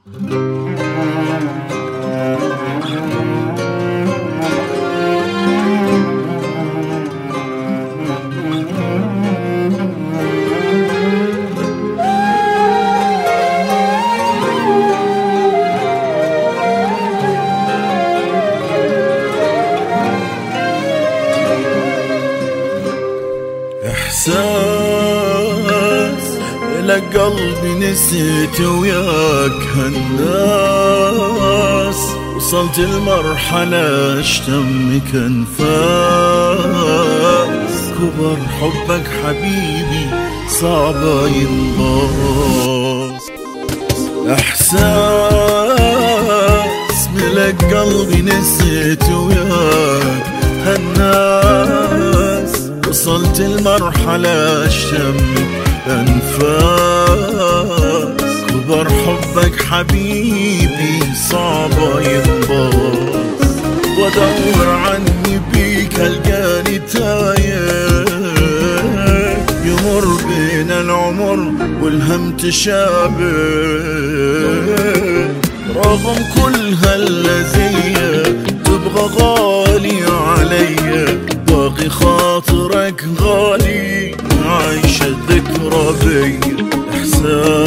إحساس لك قلبي نسيت وياك هالناس، وصلت المرحلة اشتمك انفاس، كبر حبك حبيبي صعبة ينباس. إحساس ملك قلبي نسيت وياك هالناس، وصلت المرحلة اشتمك انفاس، كبر حبك حبيبي صعبة ينباس. وادور عني بيك القاني تايه، يمر بين العمر والهم تشابه، رغم كل هاللذية تبغى غالي عليا، باقي خاطرك غالي عايشة ذكرى بيا. إحساس